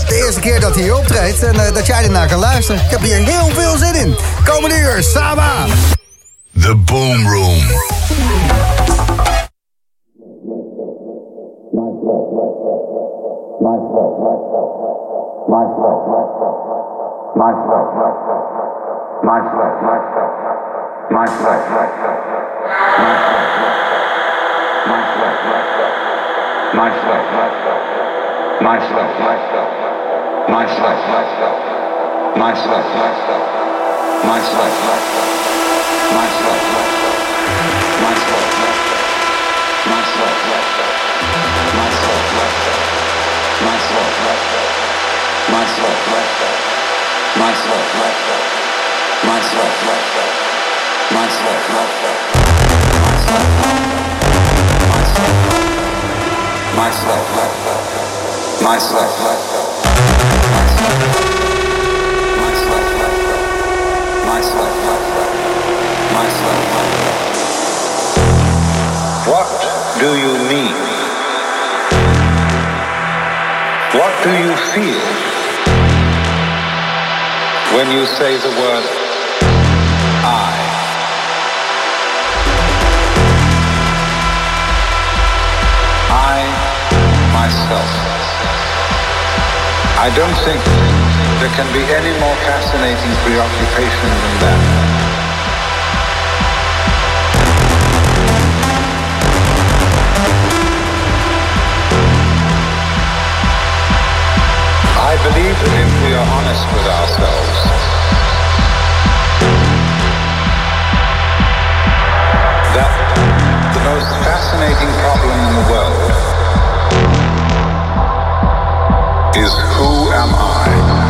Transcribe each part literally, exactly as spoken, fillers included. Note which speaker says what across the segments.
Speaker 1: De eerste keer dat hij hier optreedt en uh, dat jij ernaar kan luisteren. Ik heb hier heel veel zin in. Komende uur, Saba.
Speaker 2: The Boom Room.
Speaker 3: What do you mean? What do you feel when you say the word I? I, myself. I don't think there can be any more fascinating preoccupation than that. I believe that if we are honest with ourselves, that the most fascinating problem in the world is who am I?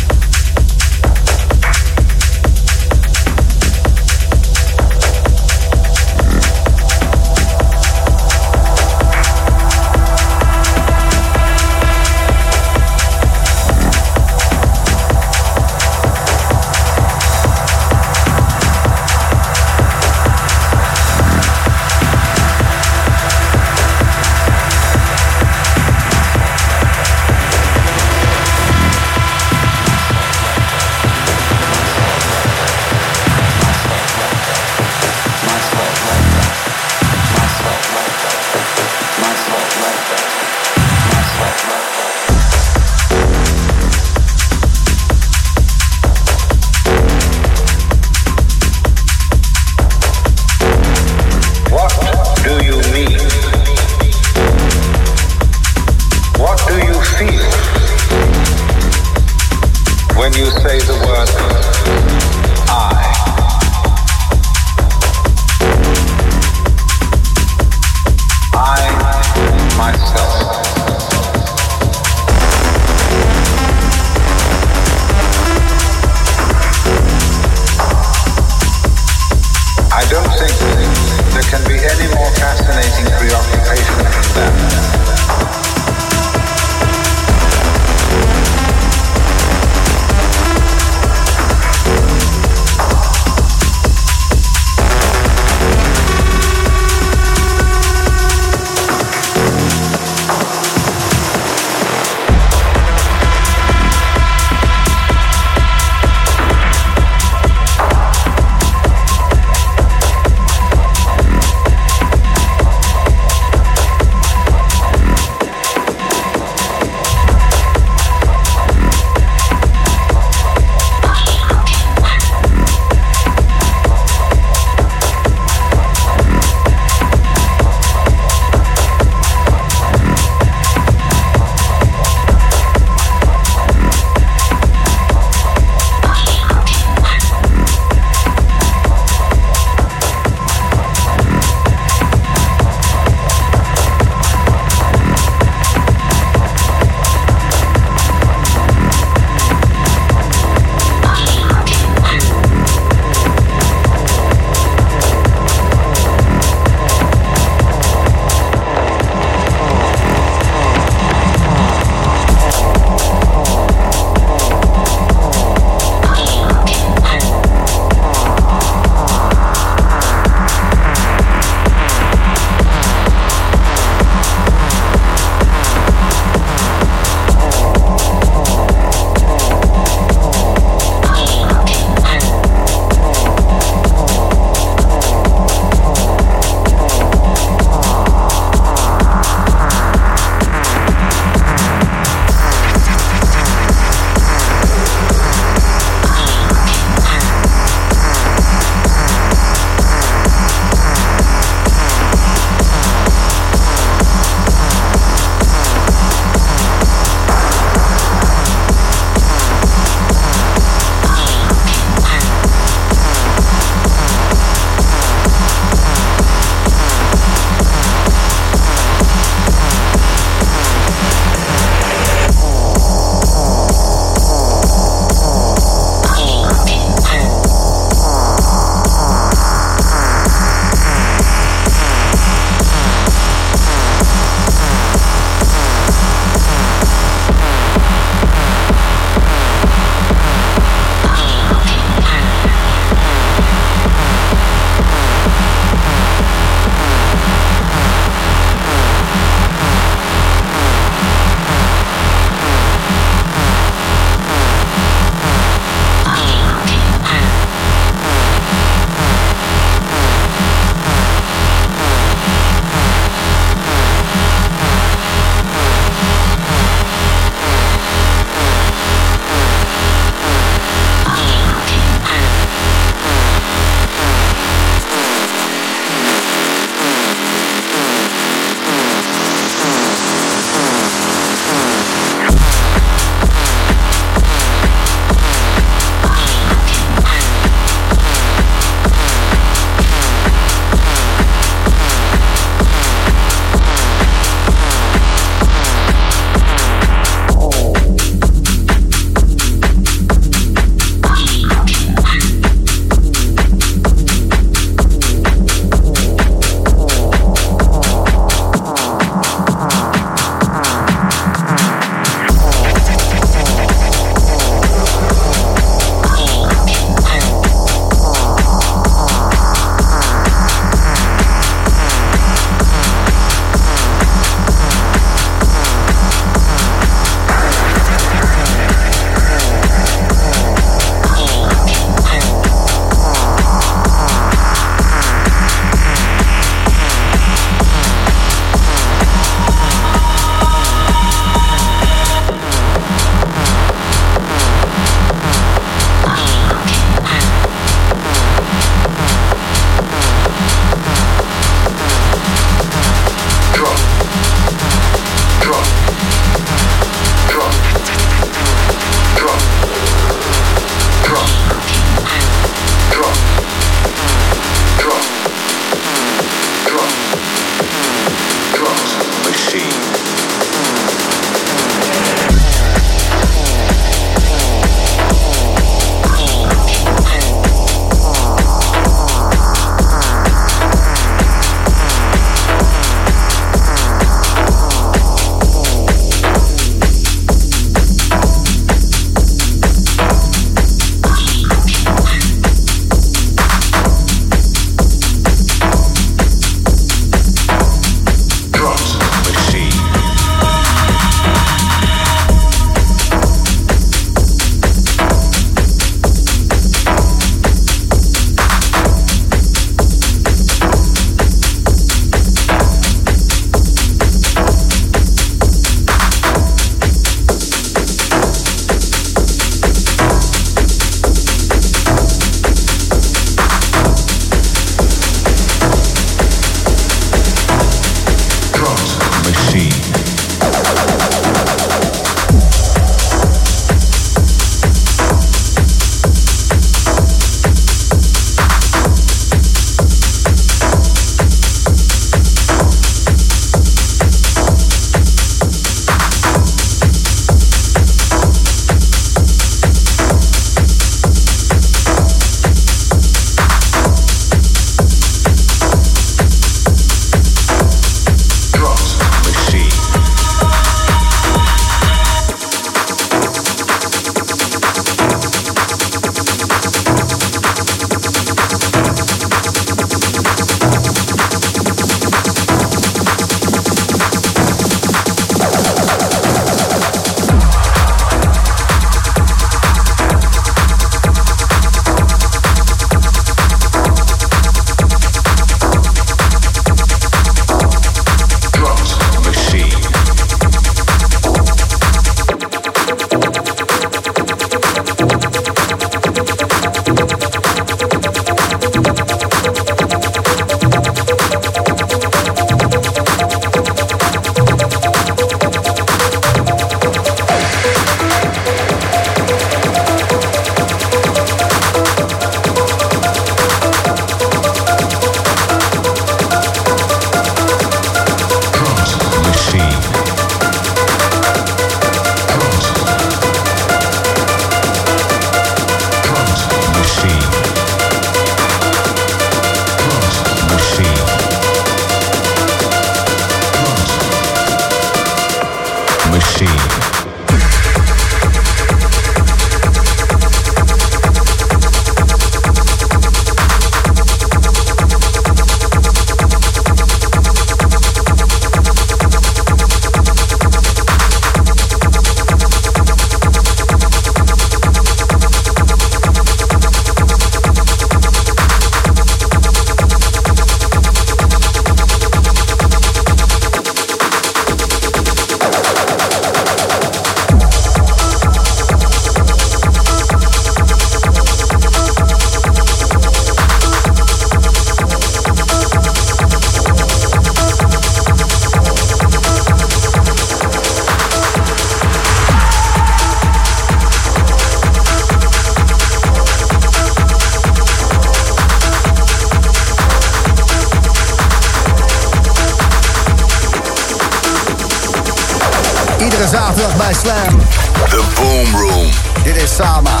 Speaker 1: zaterdag bij Slam.
Speaker 2: The Boom Room.
Speaker 1: Dit is Sama.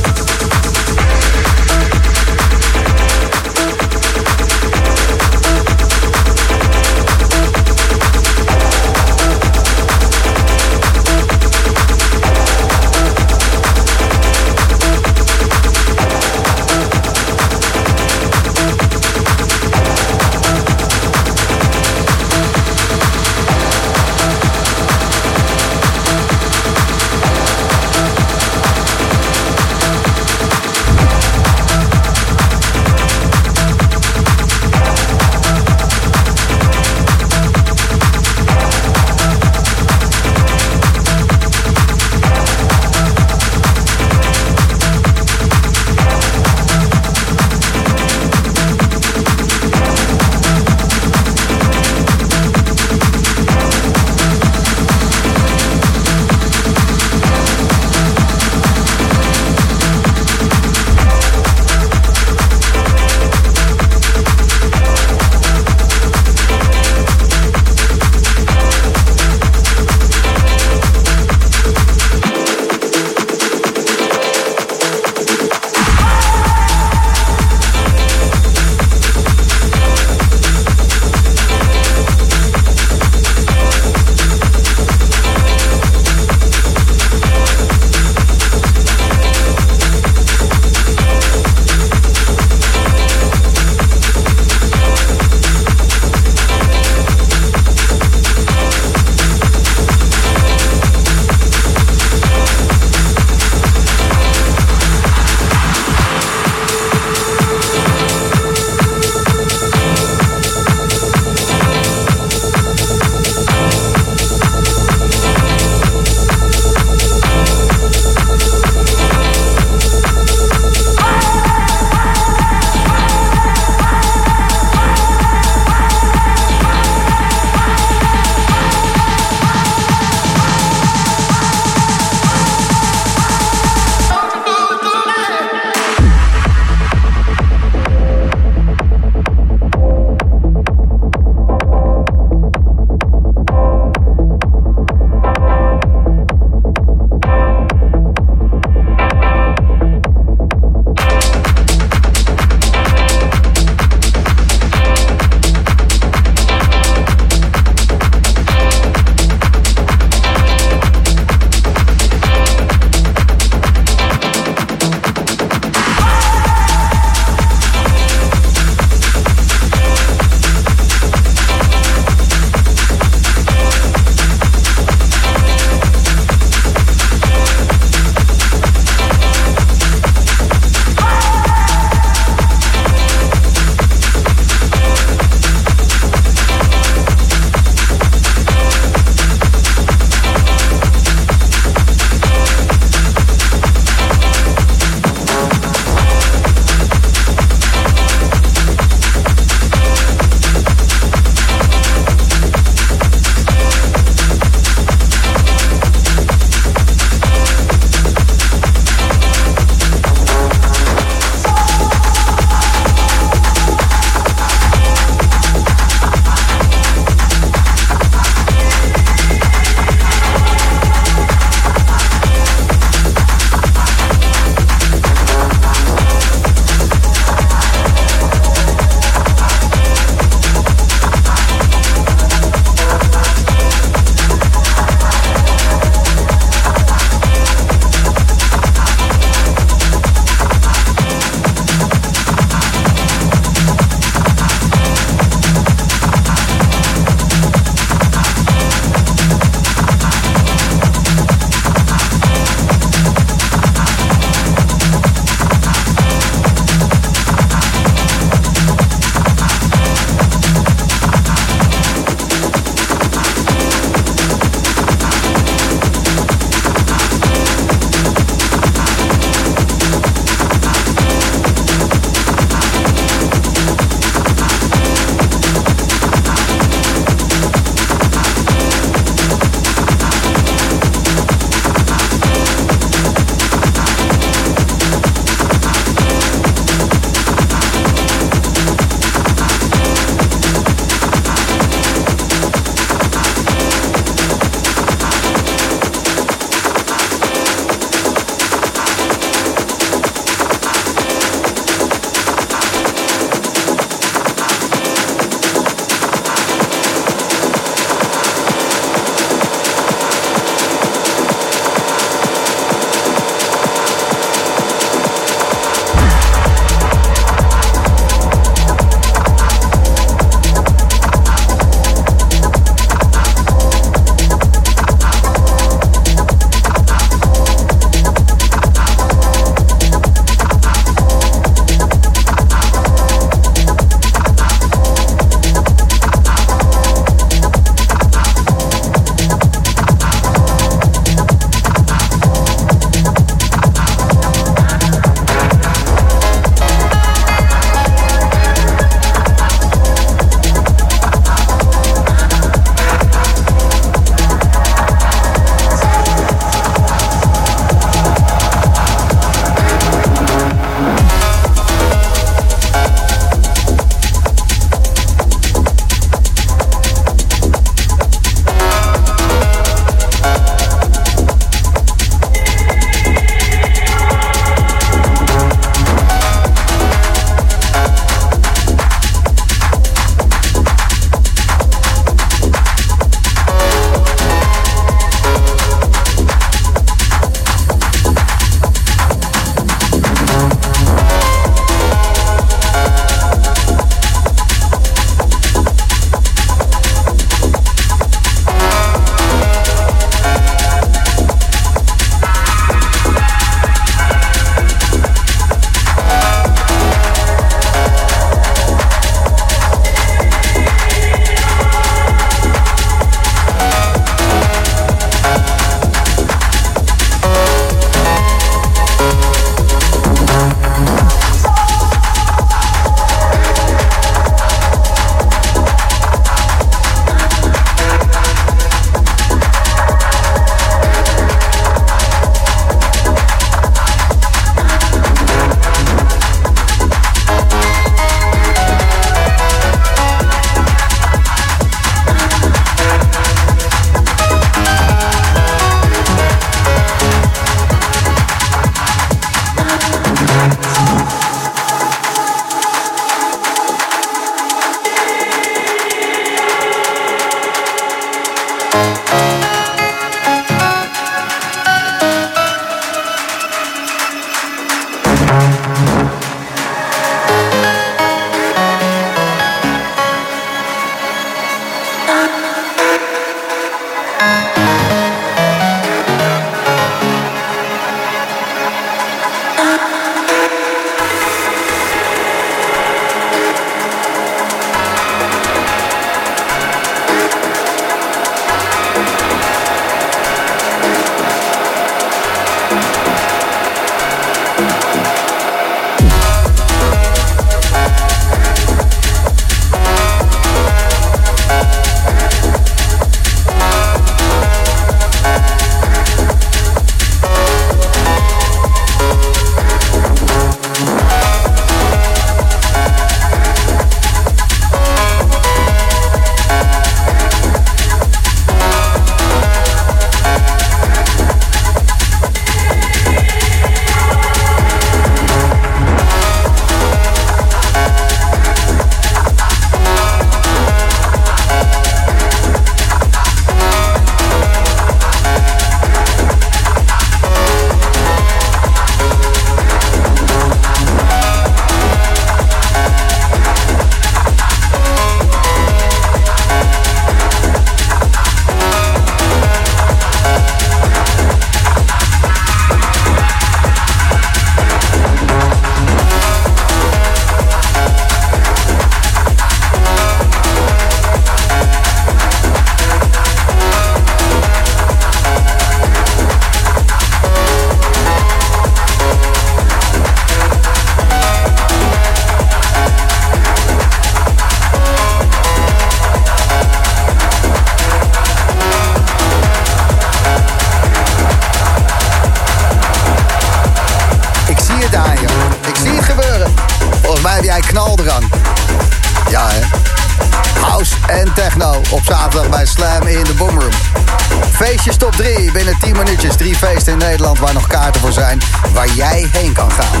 Speaker 1: bij Knaldrang. Ja, hè? House en techno op zaterdag bij Slam in de Boomroom. Feestjes top drie binnen tien minuutjes. Drie feesten in Nederland waar nog kaarten voor zijn. Waar jij heen kan gaan.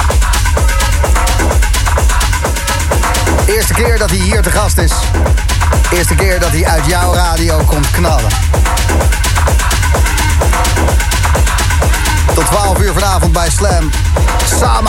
Speaker 1: Eerste keer dat hij hier te gast is. Eerste keer dat hij uit jouw radio komt knallen. Tot twaalf uur vanavond bij Slam. Sama.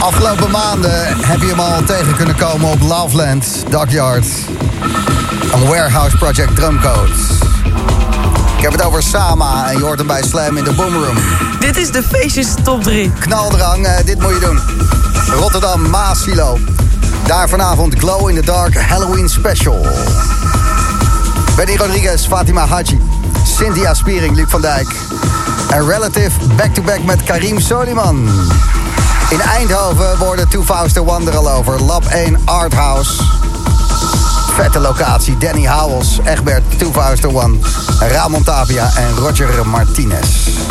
Speaker 1: Afgelopen maanden heb je hem al tegen kunnen komen op Loveland, Dockyard. Een Warehouse Project Drumcode. Ik heb het over Sama en je hoort hem bij Slam in de Boomroom.
Speaker 4: Dit is de feestjes top drie.
Speaker 1: Knaldrang, uh, dit moet je doen. Rotterdam, Maasilo. Daar vanavond Glow in the Dark Halloween Special. Benny Rodriguez, Fatima Haji. Cynthia Spiering, Luc van Dijk. En Relative back-to-back met Karim Soliman. In Eindhoven worden Two Fauster Wonder al over. Lab één Arthouse. Vette locatie. Danny Howells, Egbert, Two Fauster One. Ramon Tapia en Roger Martinez.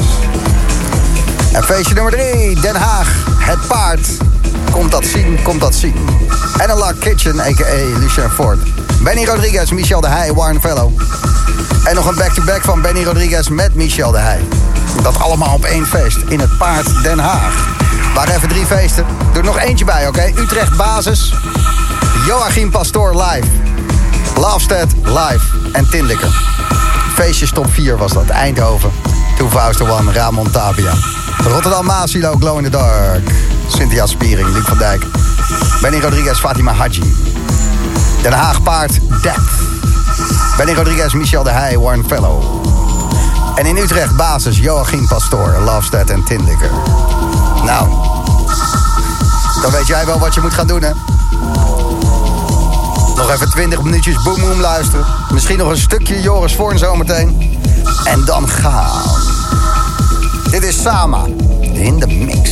Speaker 1: En feestje nummer drie, Den Haag. Het Paard. Komt dat zien, komt dat zien. Analog Kitchen, a k a. Lucien Ford. Benny Rodriguez, Michel de Heij, Warren Fellow. En nog een back-to-back van Benny Rodriguez met Michel de Heij. Dat allemaal op één feest in het Paard Den Haag. Maar even drie feesten. Doe er nog eentje bij, oké? Okay? Utrecht Basis. Joachim Pastoor live. Lofstad live. En Tinlikker. Feestjes top vier was dat. Eindhoven. Two Fauster One. Ramon Tapia. Rotterdam Maasilo. Glow in the Dark. Cynthia Spiering. Luc van Dijk. Benny Rodriguez. Fatima Haji. Den Haag Paard. Depth. Benny Rodriguez. Michel de Heij. Warren Fellow. En in Utrecht Basis. Joachim Pastoor. Lofstad en Tinlikker. Nou, dan weet jij wel wat je moet gaan doen, hè? Nog even twintig minuutjes Boom Boom luisteren. Misschien nog een stukje Joris Voorn zometeen. En dan gaan. Dit is Sama in de mix.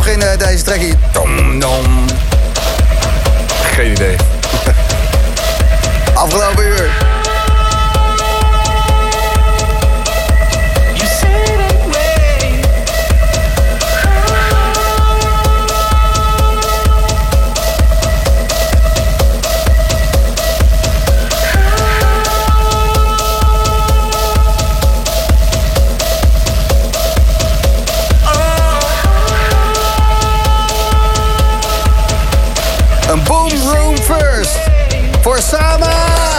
Speaker 1: nog in uh, deze track hier? Dom, dom.
Speaker 5: Geen idee.
Speaker 1: Afgelopen uur. Een Boom Room First voor Sama!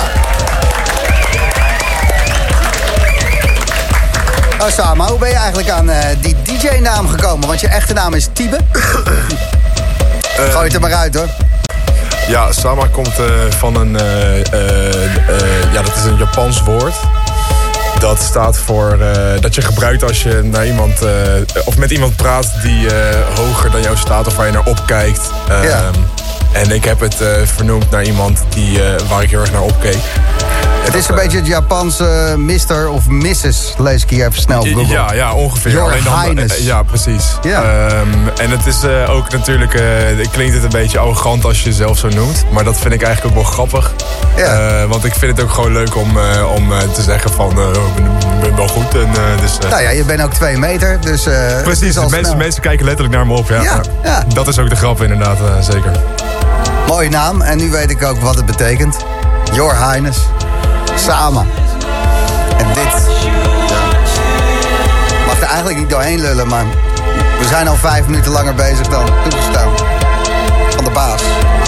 Speaker 1: Oh Sama, hoe ben je eigenlijk aan uh, die D J-naam gekomen? Want je echte naam is Tibe. Uh, Gooi het er maar uit hoor.
Speaker 5: Ja, Sama komt uh, van een... Uh, uh, uh, ja, dat is een Japans woord. Dat staat voor uh, dat je gebruikt als je naar iemand uh, of met iemand praat die uh, hoger dan jou staat of waar je naar opkijkt. Uh, ja. En ik heb het uh, vernoemd naar iemand die, uh, waar ik heel erg naar opkeek.
Speaker 1: Het is een uh, beetje het Japanse mister of missus, lees ik hier even snel op Google.
Speaker 5: Ja, ja, ongeveer.
Speaker 1: Your
Speaker 5: Alleen dan,
Speaker 1: Highness.
Speaker 5: Uh, ja, precies.
Speaker 1: Ja.
Speaker 5: Um, en het is uh, ook natuurlijk, uh, klinkt het een beetje arrogant als je jezelf zo noemt. Maar dat vind ik eigenlijk ook wel grappig. Ja. Uh, want ik vind het ook gewoon leuk om, uh, om uh, te zeggen van, uh, ik ben wel goed. En, uh, dus, uh,
Speaker 1: nou ja, je bent ook twee meter, dus... Uh,
Speaker 5: precies, dus mensen, mensen kijken letterlijk naar me op. Ja.
Speaker 1: Ja, ja.
Speaker 5: Dat is ook de grap inderdaad, uh, zeker.
Speaker 1: Mooie naam, en nu weet ik ook wat het betekent. Your Highness. Sama. En dit... Ja. Mag er eigenlijk niet doorheen lullen, maar... we zijn al vijf minuten langer bezig dan toegestaan. Van de baas.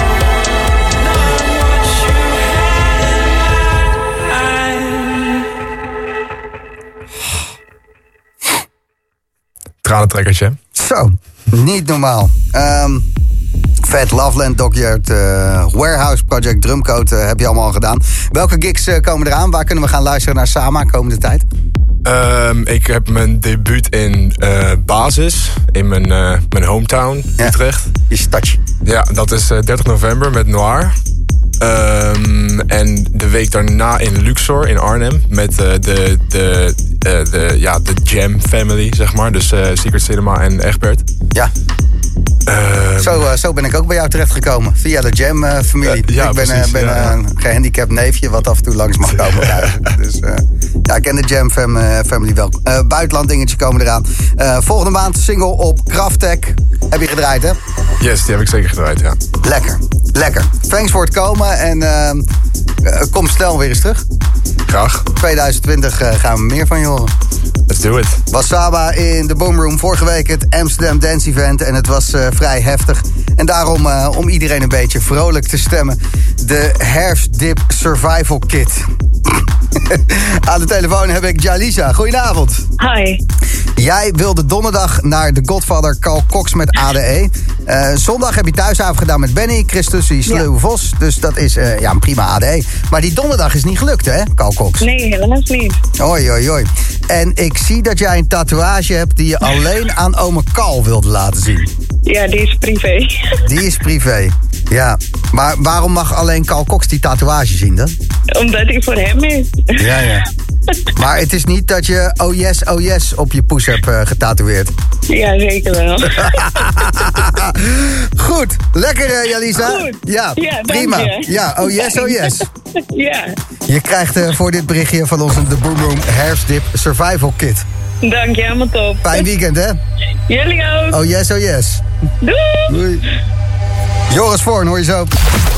Speaker 5: Tranentrekkertje.
Speaker 1: Zo, niet normaal. Um, vet, Loveland, Dockyard, uh, Warehouse Project, Drumcode uh, heb je allemaal al gedaan. Welke gigs uh, komen eraan? Waar kunnen we gaan luisteren naar Sama komende tijd?
Speaker 5: Um, ik heb mijn debuut in uh, Basis, in mijn, uh, mijn hometown, ja. Utrecht.
Speaker 1: Je stadje.
Speaker 5: Ja, dat is uh, dertig november met Noir. Um, en de week daarna in Luxor in Arnhem met uh, de, de, uh, de, ja, de Jam Family, zeg maar. Dus uh, Secret Cinema en Egbert.
Speaker 1: Ja. Um, zo, uh, zo ben ik ook bij jou terechtgekomen. Via de Jam-familie. Uh, ja, ik ben, precies, uh, ben ja, ja. een gehandicapt neefje wat af en toe langs mag komen. Dus uh, ja, ik ken de Jam-family wel. Uh, buitenland dingetje komen eraan. Uh, volgende maand single op Kraftek. Heb je gedraaid, hè?
Speaker 5: Yes, die heb ik zeker gedraaid, ja.
Speaker 1: Lekker, lekker. Thanks voor het komen en uh, uh, kom snel weer eens terug.
Speaker 5: Graag.
Speaker 1: tweeduizend twintig uh, gaan we meer van je horen.
Speaker 5: Let's do it.
Speaker 1: Was Saba in de Boom Room. Vorige week het Amsterdam Dance Event. En het was uh, vrij heftig. En daarom, uh, om iedereen een beetje vrolijk te stemmen... de Herfstdip Survival Kit. Aan de telefoon heb ik Jalisa. Goedenavond.
Speaker 6: Hi.
Speaker 1: Jij wilde donderdag naar de Godfather Carl Cox met A D E. Uh, zondag heb je thuisavond gedaan met Benny, Christus, die Sleuw ja. Vos. Dus dat is uh, ja, een prima A D E. Maar die donderdag is niet gelukt, hè, Carl Cox?
Speaker 6: Nee, helaas niet.
Speaker 1: Oei, oei, oei. En ik zie dat jij een tatoeage hebt die je alleen aan ome Carl wilde laten zien.
Speaker 6: Ja, die is privé.
Speaker 1: Die is privé, ja. Maar waarom mag alleen Carl Cox die tatoeage zien dan?
Speaker 6: Omdat hij voor hem is.
Speaker 1: Ja, ja. Maar het is niet dat je oh yes, oh yes op je poes hebt uh, getatoeëerd.
Speaker 6: Ja, zeker wel.
Speaker 1: Goed, lekker uh, Jalisa.
Speaker 6: Goed.
Speaker 1: Ja,
Speaker 6: ja
Speaker 1: prima.
Speaker 6: Je.
Speaker 1: Ja, oh yes, oh yes.
Speaker 6: Ja.
Speaker 1: Je krijgt uh, voor dit berichtje van ons de Boom Room Herfstdip Survival Kit.
Speaker 6: Dank je, helemaal top.
Speaker 1: Fijn weekend, hè?
Speaker 6: Jullie ook.
Speaker 1: Oh yes, oh yes.
Speaker 6: Doei.
Speaker 1: Doei. Joris Voorn, hoor je zo.